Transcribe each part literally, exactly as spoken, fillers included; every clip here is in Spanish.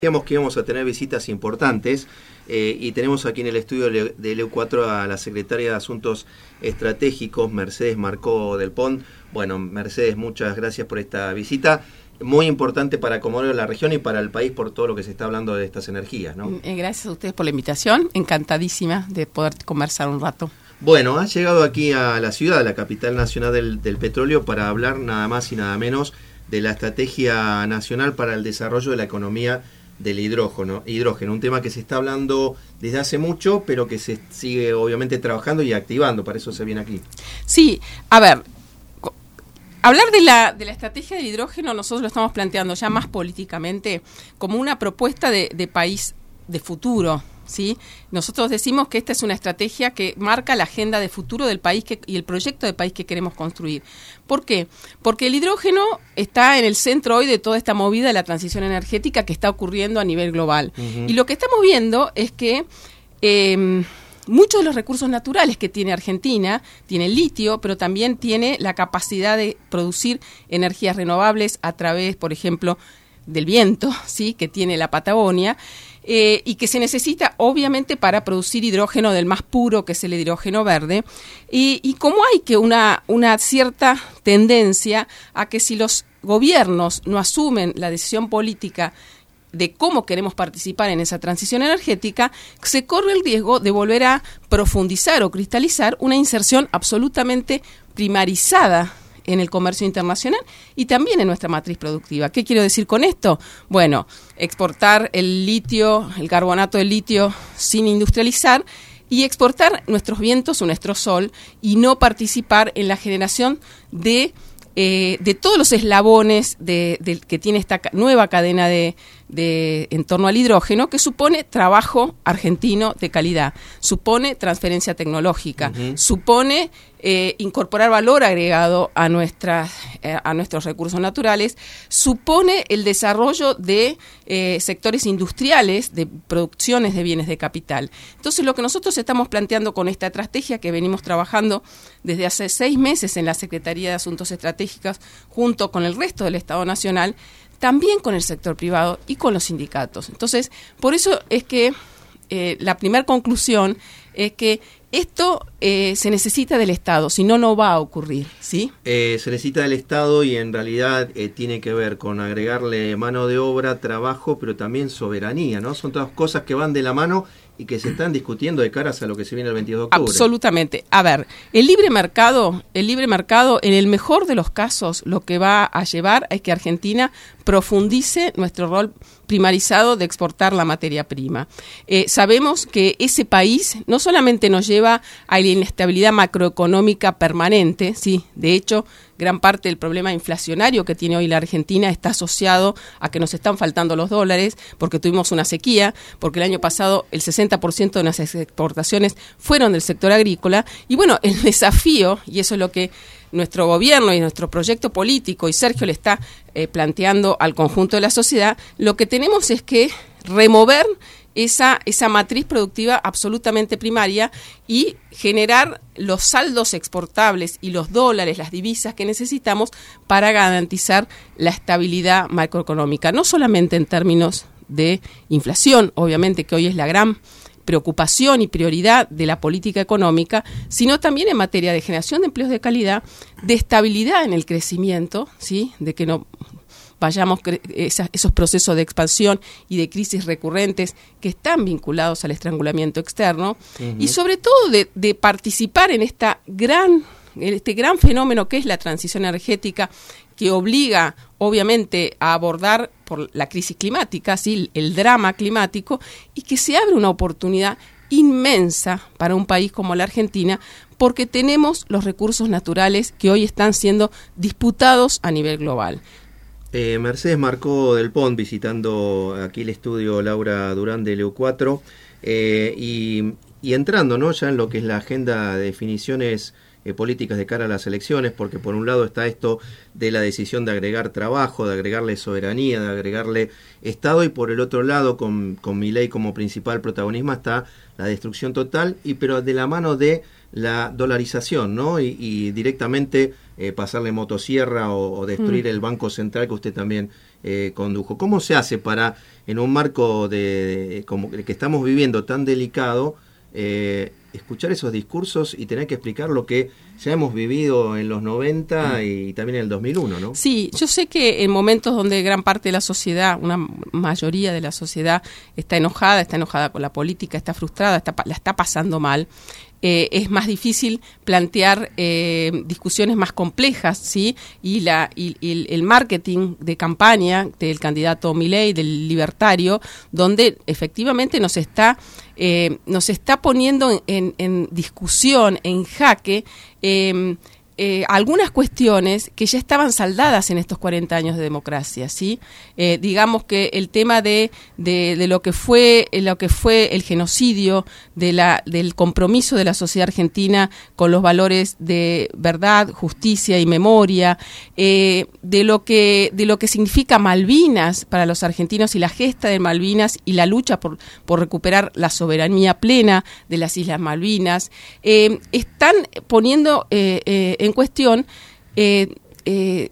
Decíamos que íbamos a tener visitas importantes eh, y tenemos aquí en el estudio de L U cuatro a la secretaria de Asuntos Estratégicos, Mercedes Marcó del Pont. Bueno, Mercedes, muchas gracias por esta visita, muy importante para Comodoro, la región y para el país por todo lo que se está hablando de estas energías, ¿no? Eh, gracias a ustedes por la invitación, encantadísima de poder conversar un rato. Bueno, ha llegado aquí a la ciudad, a la capital nacional del, del petróleo, para hablar nada más y nada menos de la Estrategia Nacional para el Desarrollo de la Economía del hidrógeno, hidrógeno, un tema que se está hablando desde hace mucho, pero que se sigue obviamente trabajando y activando, para eso se viene aquí. Sí, a ver, hablar de la, de la estrategia del hidrógeno nosotros lo estamos planteando ya más políticamente como una propuesta de, de país de futuro, ¿sí? Nosotros decimos que esta es una estrategia que marca la agenda de futuro del país que, y el proyecto de país que queremos construir. ¿Por qué? Porque el hidrógeno está en el centro hoy de toda esta movida de la transición energética que está ocurriendo a nivel global. Uh-huh. Y lo que estamos viendo es que eh, muchos de los recursos naturales que tiene Argentina, tiene litio, pero también tiene la capacidad de producir energías renovables a través, por ejemplo, del viento, ¿sí?, que tiene la Patagonia, eh, y que se necesita obviamente para producir hidrógeno del más puro, que es el hidrógeno verde, y, y como hay que una, una cierta tendencia a que si los gobiernos no asumen la decisión política de cómo queremos participar en esa transición energética, se corre el riesgo de volver a profundizar o cristalizar una inserción absolutamente primarizada en el comercio internacional y también en nuestra matriz productiva. ¿Qué quiero decir con esto? Bueno, exportar el litio, el carbonato de litio sin industrializar y exportar nuestros vientos o nuestro sol y no participar en la generación de, eh, de todos los eslabones de, de, que tiene esta nueva cadena de, de en torno al hidrógeno, que supone trabajo argentino de calidad, supone transferencia tecnológica, uh-huh. supone Eh, incorporar valor agregado a nuestras eh, a nuestros recursos naturales, supone el desarrollo de eh, sectores industriales, de producciones de bienes de capital. Entonces, lo que nosotros estamos planteando con esta estrategia que venimos trabajando desde hace seis meses en la Secretaría de Asuntos Estratégicos, junto con el resto del Estado Nacional, también con el sector privado y con los sindicatos. Entonces, por eso es que eh, la primera conclusión es que esto eh, se necesita del Estado, si no, no va a ocurrir, ¿sí? Eh, se necesita del Estado y en realidad eh, tiene que ver con agregarle mano de obra, trabajo, pero también soberanía, ¿no? Son todas cosas que van de la mano y que se están discutiendo de caras a lo que se viene el veintidós de octubre. Absolutamente. A ver, el libre mercado, el libre mercado, en el mejor de los casos, lo que va a llevar es que Argentina profundice nuestro rol primarizado de exportar la materia prima. Eh, sabemos que ese país no solamente nos lleva a la inestabilidad macroeconómica permanente, sí, de hecho, gran parte del problema inflacionario que tiene hoy la Argentina está asociado a que nos están faltando los dólares, porque tuvimos una sequía, porque el año pasado el sesenta por ciento de nuestras exportaciones fueron del sector agrícola, y bueno, el desafío, y eso es lo que nuestro gobierno y nuestro proyecto político, y Sergio le está eh, planteando al conjunto de la sociedad, lo que tenemos es que remover esa, esa matriz productiva absolutamente primaria y generar los saldos exportables y los dólares, las divisas que necesitamos para garantizar la estabilidad macroeconómica, no solamente en términos de inflación, obviamente que hoy es la gran preocupación y prioridad de la política económica, sino también en materia de generación de empleos de calidad, de estabilidad en el crecimiento, ¿sí?, de que no vayamos cre- esas, esos procesos de expansión y de crisis recurrentes que están vinculados al estrangulamiento externo, uh-huh. y sobre todo de, de participar en esta gran, en este gran fenómeno que es la transición energética, que obliga obviamente a abordar por la crisis climática, ¿sí?, el drama climático, y que se abre una oportunidad inmensa para un país como la Argentina, porque tenemos los recursos naturales que hoy están siendo disputados a nivel global. Eh, Mercedes Marcó del Pont, visitando aquí el estudio Laura Durán de L U cuatro, eh, y, y entrando, ¿no?, ya en lo que es la agenda de definiciones eh, políticas de cara a las elecciones, porque por un lado está esto de la decisión de agregar trabajo, de agregarle soberanía, de agregarle Estado, y por el otro lado, con, con Milei como principal protagonista, está la destrucción total, y pero de la mano de la dolarización, ¿no? Y, y directamente eh, pasarle motosierra o, o destruir mm. el Banco Central, que usted también eh, condujo. ¿Cómo se hace para, en un marco de, de como el que estamos viviendo tan delicado, eh, escuchar esos discursos y tener que explicar lo que ya hemos vivido en los noventa y también en el dos mil uno, ¿no? Sí, yo sé que en momentos donde gran parte de la sociedad, una mayoría de la sociedad está enojada, está enojada con la política, está frustrada, está, la está pasando mal, Eh, es más difícil plantear eh, discusiones más complejas, ¿sí? Y, la, y, y el marketing de campaña del candidato Milei, del libertario, donde efectivamente nos está, eh, nos está poniendo en, en discusión, en jaque, eh, Eh, algunas cuestiones que ya estaban saldadas en estos cuarenta años de democracia, ¿sí? Eh, digamos que el tema de, de, de lo que fue lo que fue el genocidio, de la, del compromiso de la sociedad argentina con los valores de verdad, justicia y memoria, eh, de lo que de lo que significa Malvinas para los argentinos y la gesta de Malvinas y la lucha por, por recuperar la soberanía plena de las Islas Malvinas, eh, están poniendo eh, eh, en cuestión eh, eh,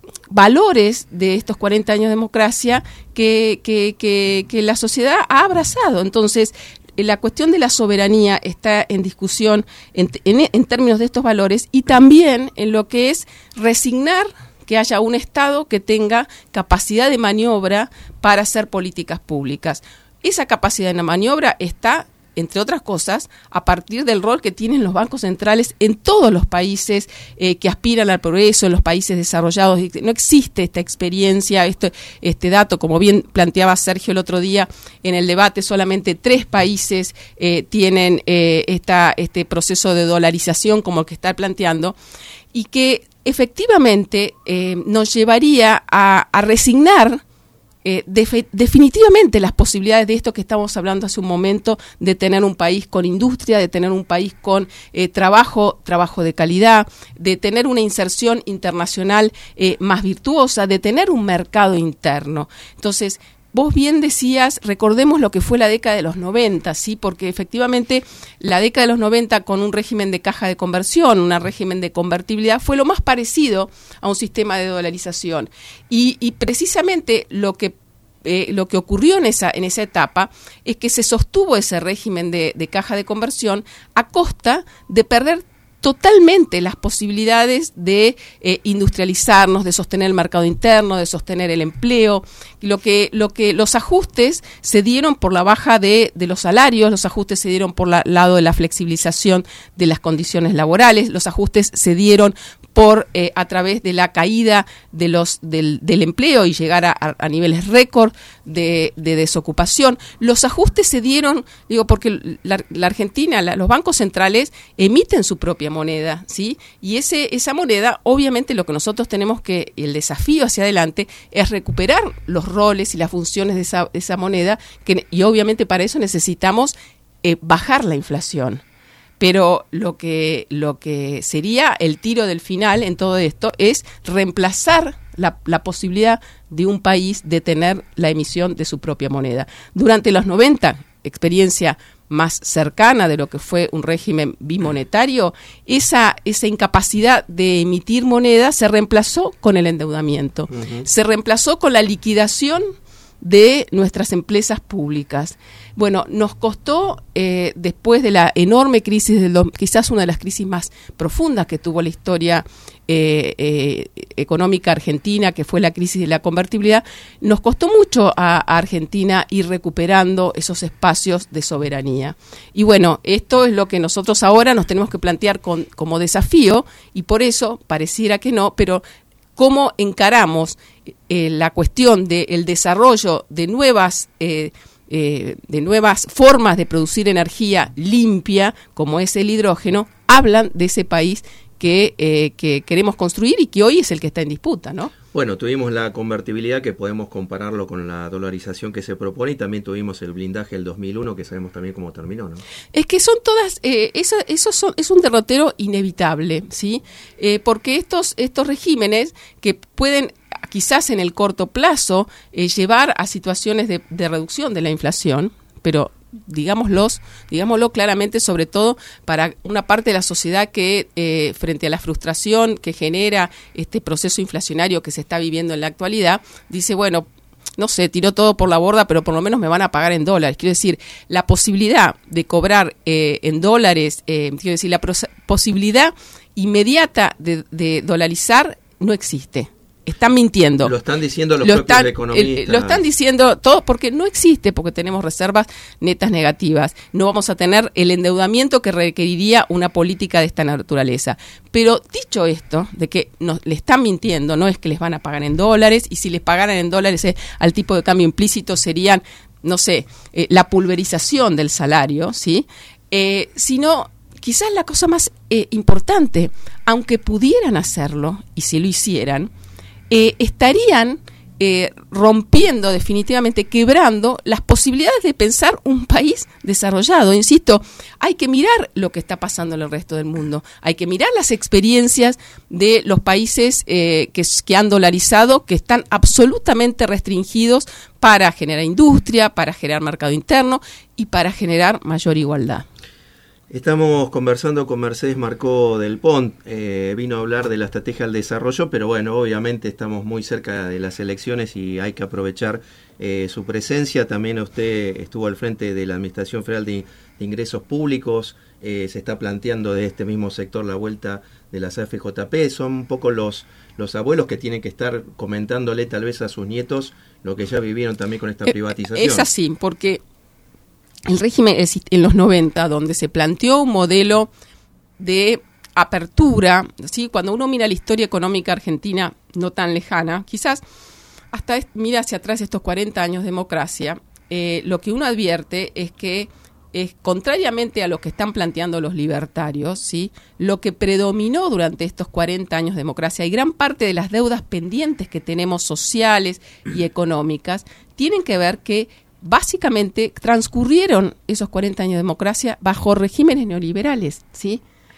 valores de estos cuarenta años de democracia que, que, que, que la sociedad ha abrazado. Entonces, la cuestión de la soberanía está en discusión en, en, en términos de estos valores y también en lo que es resignar que haya un Estado que tenga capacidad de maniobra para hacer políticas públicas. Esa capacidad de maniobra está, entre otras cosas, a partir del rol que tienen los bancos centrales en todos los países eh, que aspiran al progreso, en los países desarrollados. No existe esta experiencia, este, este dato, como bien planteaba Sergio el otro día en el debate, solamente tres países eh, tienen eh, esta, este proceso de dolarización como el que está planteando, y que efectivamente eh, nos llevaría a, a resignar Eh, defe- definitivamente las posibilidades de esto que estamos hablando hace un momento, de tener un país con industria, de tener un país con eh, trabajo, trabajo de calidad, de tener una inserción internacional eh, más virtuosa, de tener un mercado interno. Entonces, vos bien decías, recordemos lo que fue la década de los noventa, ¿sí? Porque efectivamente la década de los noventa, con un régimen de caja de conversión, un régimen de convertibilidad, fue lo más parecido a un sistema de dolarización. Y, y precisamente lo que eh, lo que ocurrió en esa, en esa etapa es que se sostuvo ese régimen de, de caja de conversión a costa de perder totalmente las posibilidades de eh, industrializarnos, de sostener el mercado interno, de sostener el empleo. Lo que, lo que los ajustes se dieron por la baja de, de los salarios, los ajustes se dieron por el lado de la flexibilización de las condiciones laborales, los ajustes se dieron por eh, a través de la caída de los del, del empleo y llegar a, a niveles récord de, de desocupación. Los ajustes se dieron, digo, porque la, la Argentina, la, los bancos centrales emiten su propia moneda, ¿sí? Y ese esa moneda, obviamente, lo que nosotros tenemos que, el desafío hacia adelante, es recuperar los roles y las funciones de esa, de esa moneda, que, y obviamente para eso necesitamos eh, bajar la inflación. Pero lo que, lo que sería el tiro del final en todo esto es reemplazar la, la posibilidad de un país de tener la emisión de su propia moneda. Durante los noventa, experiencia más cercana de lo que fue un régimen bimonetario, esa, esa incapacidad de emitir moneda se reemplazó con el endeudamiento, uh-huh. se reemplazó con la liquidación de nuestras empresas públicas. Bueno, nos costó, eh, después de la enorme crisis, de los, quizás una de las crisis más profundas que tuvo la historia eh, eh, económica argentina, que fue la crisis de la convertibilidad, nos costó mucho a, a Argentina ir recuperando esos espacios de soberanía. Y bueno, esto es lo que nosotros ahora nos tenemos que plantear con, como desafío, y por eso pareciera que no, pero cómo encaramos eh, la cuestión del desarrollo de nuevas eh, eh, de nuevas formas de producir energía limpia, como es el hidrógeno, hablan de ese país que, eh, que queremos construir y que hoy es el que está en disputa, ¿no? Bueno, tuvimos la convertibilidad, que podemos compararlo con la dolarización que se propone, y también tuvimos el blindaje del dos mil uno, que sabemos también cómo terminó, ¿no? Es que son todas, eh, eso, eso son, es un derrotero inevitable, ¿sí? Eh, porque estos, estos regímenes que pueden quizás en el corto plazo eh, llevar a situaciones de, de reducción de la inflación, pero digámoslos, digámoslo claramente, sobre todo para una parte de la sociedad que eh, frente a la frustración que genera este proceso inflacionario que se está viviendo en la actualidad, dice, bueno, no sé, tiró todo por la borda, pero por lo menos me van a pagar en dólares. Quiero decir, la posibilidad de cobrar eh, en dólares, eh, quiero decir, la pros- posibilidad inmediata de, de dolarizar no existe. Están mintiendo. Lo están diciendo los lo propios están, economistas. El, lo están diciendo todo porque no existe, porque tenemos reservas netas negativas. No vamos a tener el endeudamiento que requeriría una política de esta naturaleza. Pero dicho esto, de que nos, le están mintiendo, no es que les van a pagar en dólares, y si les pagaran en dólares eh, al tipo de cambio implícito serían, no sé, eh, la pulverización del salario, ¿sí? Eh, sino quizás la cosa más eh, importante, aunque pudieran hacerlo, y si lo hicieran, Eh, estarían eh, rompiendo definitivamente, quebrando las posibilidades de pensar un país desarrollado. Insisto, hay que mirar lo que está pasando en el resto del mundo, hay que mirar las experiencias de los países eh, que, que han dolarizado, que están absolutamente restringidos para generar industria, para generar mercado interno y para generar mayor igualdad. Estamos conversando con Mercedes Marcó del Pont, eh, vino a hablar de la estrategia del desarrollo, pero bueno, obviamente estamos muy cerca de las elecciones y hay que aprovechar eh, su presencia. También usted estuvo al frente de la Administración Federal de, de Ingresos Públicos, eh, se está planteando de este mismo sector la vuelta de las A F J P, son un poco los, los abuelos que tienen que estar comentándole tal vez a sus nietos lo que ya vivieron también con esta privatización. Es así, porque el régimen en los noventa, donde se planteó un modelo de apertura, ¿sí? Cuando uno mira la historia económica argentina no tan lejana, quizás hasta es, mira hacia atrás estos cuarenta años de democracia, eh, lo que uno advierte es que, es, contrariamente a lo que están planteando los libertarios, ¿sí? Lo que predominó durante estos cuarenta años de democracia y gran parte de las deudas pendientes que tenemos sociales y económicas tienen que ver que básicamente transcurrieron esos cuarenta años de democracia bajo regímenes neoliberales, ¿sí?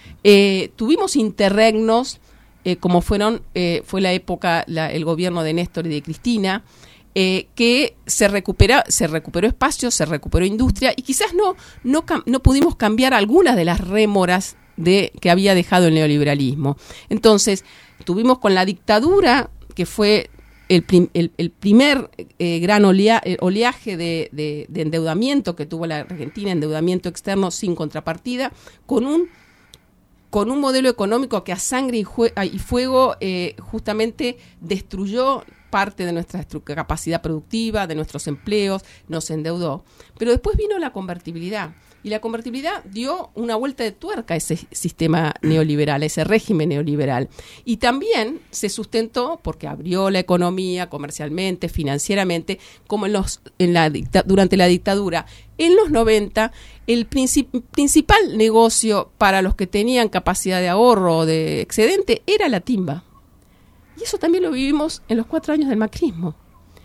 Eh, tuvimos interregnos, eh, como fueron eh, fue la época, la, el gobierno de Néstor y de Cristina, eh, que se recupera, se recuperó espacio, se recuperó industria, y quizás no, no, no pudimos cambiar algunas de las rémoras de, que había dejado el neoliberalismo. Entonces, tuvimos con la dictadura, que fue El, prim, el, el primer eh, gran olea, eh, oleaje de, de, de endeudamiento que tuvo la Argentina, endeudamiento externo sin contrapartida, con un con un modelo económico que a sangre y, jue, y fuego eh, justamente destruyó parte de nuestra capacidad productiva, de nuestros empleos, nos endeudó. Pero después vino la convertibilidad. Y la convertibilidad dio una vuelta de tuerca a ese sistema neoliberal, a ese régimen neoliberal. Y también se sustentó porque abrió la economía comercialmente, financieramente, como en los, en la dicta, durante la dictadura. En los noventa, el princip, principal negocio para los que tenían capacidad de ahorro o de excedente era la timba. Y eso también lo vivimos en los cuatro años del macrismo,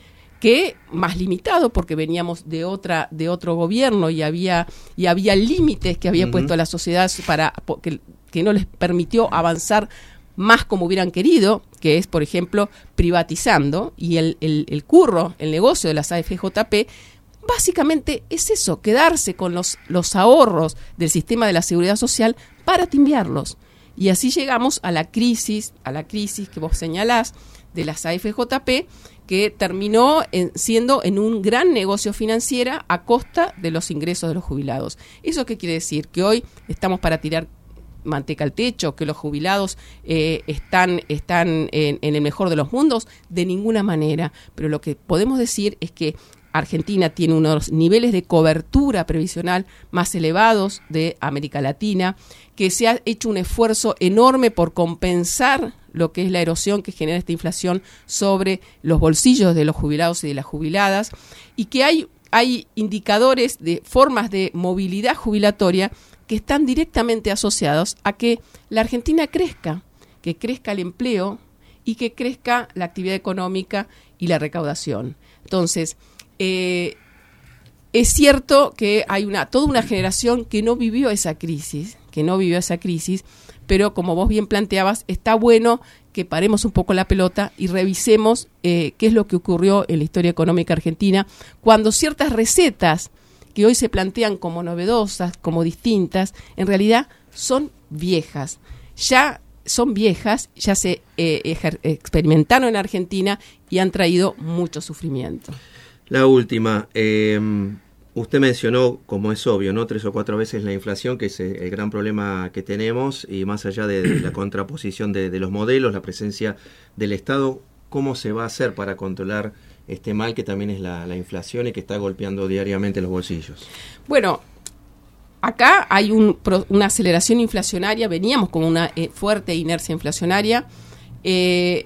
que más limitado porque veníamos de otra de otro gobierno y había y había límites que había uh-huh. puesto a la sociedad para que, que no les permitió avanzar más como hubieran querido, que es, por ejemplo, privatizando, y el, el, el curro, el negocio de las A F J P, básicamente es eso, quedarse con los, los ahorros del sistema de la seguridad social para timbiarlos. Y así llegamos a la crisis, a la crisis que vos señalás de las A F J P, que terminó en, siendo en un gran negocio financiero a costa de los ingresos de los jubilados. ¿Eso qué quiere decir? Que hoy estamos para tirar manteca al techo, que los jubilados eh, están, están en, en el mejor de los mundos, de ninguna manera. Pero lo que podemos decir es que Argentina tiene unos niveles de cobertura previsional más elevados de América Latina, que se ha hecho un esfuerzo enorme por compensar lo que es la erosión que genera esta inflación sobre los bolsillos de los jubilados y de las jubiladas, y que hay, hay indicadores de formas de movilidad jubilatoria que están directamente asociados a que la Argentina crezca, que crezca el empleo y que crezca la actividad económica y la recaudación. Entonces, eh, es cierto que hay una toda una generación que no vivió esa crisis, que no vivió esa crisis, pero como vos bien planteabas, está bueno que paremos un poco la pelota y revisemos eh, qué es lo que ocurrió en la historia económica argentina, cuando ciertas recetas que hoy se plantean como novedosas, como distintas, en realidad son viejas. Ya son viejas, ya se eh, ejer- experimentaron en Argentina y han traído mucho sufrimiento. La última, eh, usted mencionó, como es obvio, ¿no?, tres o cuatro veces la inflación, que es el gran problema que tenemos, y más allá de, de la contraposición de, de los modelos, la presencia del Estado, ¿cómo se va a hacer para controlar este mal que también es la, la inflación y que está golpeando diariamente los bolsillos? Bueno, acá hay un, una aceleración inflacionaria, veníamos con una eh, fuerte inercia inflacionaria, eh,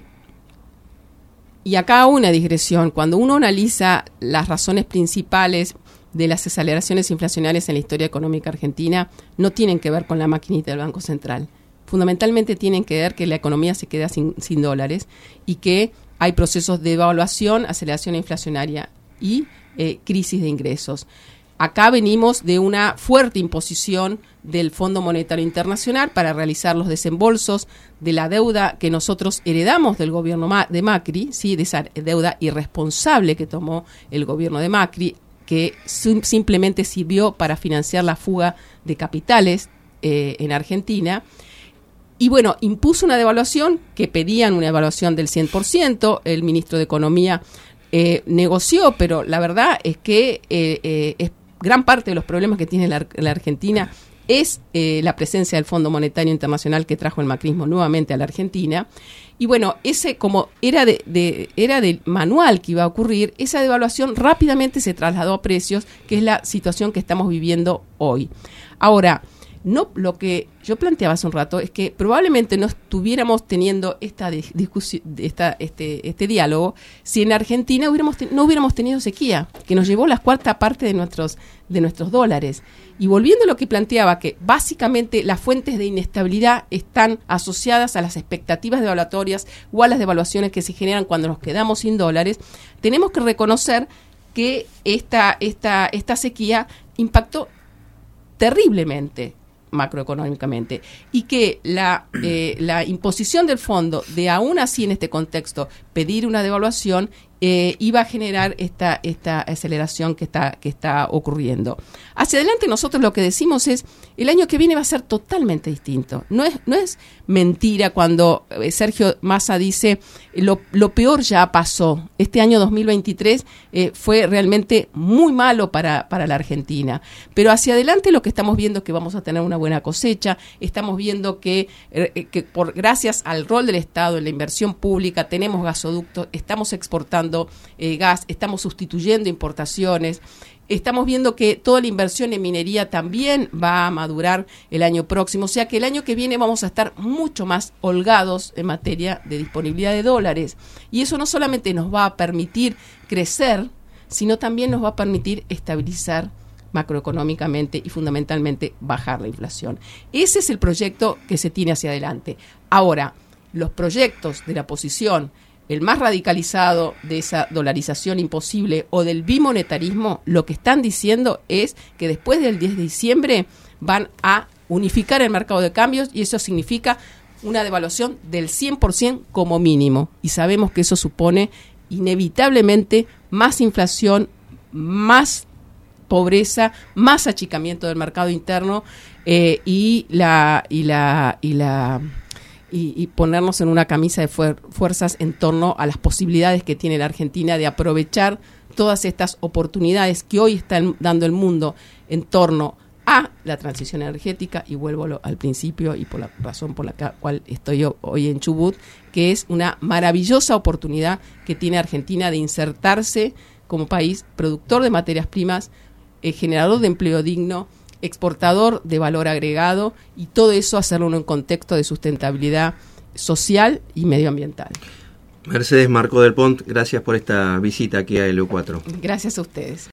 y acá una digresión. Cuando uno analiza las razones principales de las aceleraciones inflacionarias en la historia económica argentina, no tienen que ver con la maquinita del Banco Central. Fundamentalmente tienen que ver que la economía se queda sin, sin dólares y que hay procesos de devaluación, aceleración inflacionaria y eh, crisis de ingresos. Acá venimos de una fuerte imposición del Fondo Monetario Internacional para realizar los desembolsos de la deuda que nosotros heredamos del gobierno de Macri, ¿sí?, de esa deuda irresponsable que tomó el gobierno de Macri, que sim- simplemente sirvió para financiar la fuga de capitales eh, en Argentina. Y bueno, impuso una devaluación que pedían una devaluación del cien por ciento, el ministro de Economía eh, negoció, pero la verdad es que eh, eh, es gran parte de los problemas que tiene la, la Argentina es eh, la presencia del Fondo Monetario Internacional que trajo el macrismo nuevamente a la Argentina. Y bueno, ese como era de, de era del manual que iba a ocurrir, esa devaluación rápidamente se trasladó a precios, que es la situación que estamos viviendo hoy. Ahora, no, lo que yo planteaba hace un rato es que probablemente no estuviéramos teniendo esta discusión, esta, este, este diálogo, si en Argentina hubiéramos te, no hubiéramos tenido sequía, que nos llevó la cuarta parte de nuestros, de nuestros dólares. Y volviendo a lo que planteaba, que básicamente las fuentes de inestabilidad están asociadas a las expectativas devaluatorias o a las devaluaciones que se generan cuando nos quedamos sin dólares, tenemos que reconocer que esta, esta, esta sequía impactó terriblemente macroeconómicamente, y que la, eh, la imposición del fondo de aún así en este contexto pedir una devaluación eh, iba a generar esta, esta aceleración que está, que está ocurriendo. Hacia adelante nosotros lo que decimos es, el año que viene va a ser totalmente distinto. No es, no es mentira cuando eh, Sergio Massa dice, lo, lo peor ya pasó. Este año dos mil veintitrés eh, fue realmente muy malo para, para la Argentina. Pero hacia adelante lo que estamos viendo es que vamos a tener una buena cosecha, estamos viendo que, eh, que por gracias al rol del Estado en la inversión pública tenemos gasoductos, estamos exportando eh, gas, estamos sustituyendo importaciones, estamos viendo que toda la inversión en minería también va a madurar el año próximo, o sea que el año que viene vamos a estar mucho más holgados en materia de disponibilidad de dólares, y eso no solamente nos va a permitir crecer, sino también nos va a permitir estabilizar macroeconómicamente y fundamentalmente bajar la inflación. Ese es el proyecto que se tiene hacia adelante. Ahora, los proyectos de la oposición, el más radicalizado de esa dolarización imposible o del bimonetarismo, lo que están diciendo es que después del diez de diciembre van a unificar el mercado de cambios, y eso significa una devaluación del cien por ciento como mínimo. Y sabemos que eso supone inevitablemente más inflación, más pobreza, más achicamiento del mercado interno eh, y la y la y la y, y ponernos en una camisa de fuer- fuerzas en torno a las posibilidades que tiene la Argentina de aprovechar todas estas oportunidades que hoy está el, dando el mundo en torno a la transición energética, y vuelvo lo, al principio y por la razón por la cual estoy yo hoy en Chubut, que es una maravillosa oportunidad que tiene Argentina de insertarse como país productor de materias primas, eh, generador de empleo digno, exportador de valor agregado, y todo eso hacerlo en un contexto de sustentabilidad social y medioambiental. Mercedes Marcó del Pont, gracias por esta visita aquí a L U cuatro. Gracias a ustedes.